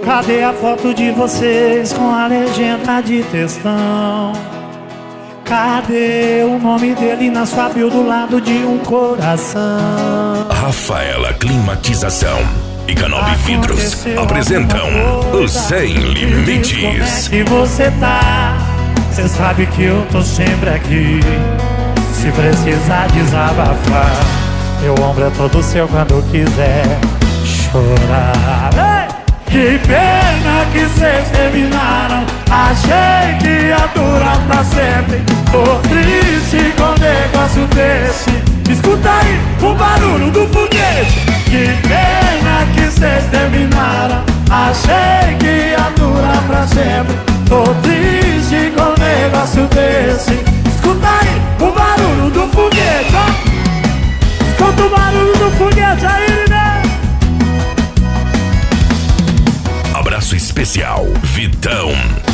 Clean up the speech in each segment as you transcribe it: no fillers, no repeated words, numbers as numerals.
Cadê a foto de vocês com a legenda de textão? Cadê o nome dele na sua bio do lado de um coração? Rafaela Climatização e Canopy Vidros apresentam o Sem Limites. Como é que você tá? Cê sabe que eu tô sempre aqui. Se precisar desabafar, meu ombro é todo seu quando quiser chorar. Ei! Que pena que cês terminaram. Achei que ia durar pra sempre. Tô triste com um negócio desse. Escuta aí o barulho do foguete. Que pena que cês terminaram. Achei que ia durar pra sempre. Tô triste com um negócio desse. Escuta aí o barulho do foguete, ó. Escuta o barulho do foguete aí, né? Abraço especial, Vitão.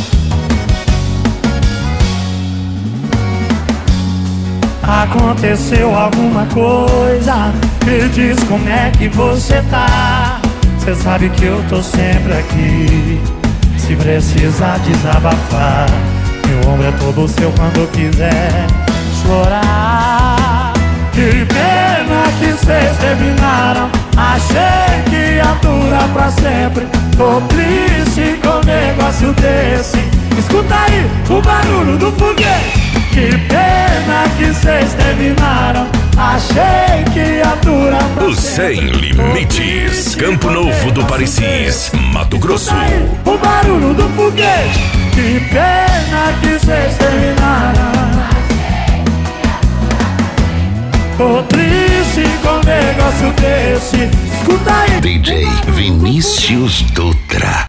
Aconteceu alguma coisa? Me diz como é que você tá. Cê sabe que eu tô sempre aqui. Se precisar desabafar, meu ombro é todo seu quando quiser chorar. Que pena que cês terminaram. Achei que ia durar pra sempre. Tô triste com um negócio desse. Escuta aí o barulho do foguete. Que pena que cês terminaram. Achei que ia durar pra o sempre. Sem Limites, Campo Novo do Parecis, Mato Grosso. O barulho do foguete. Que pena que cês terminaram. Tô triste com um negócio desse. Escuta aí DJ Vinícius Dutra.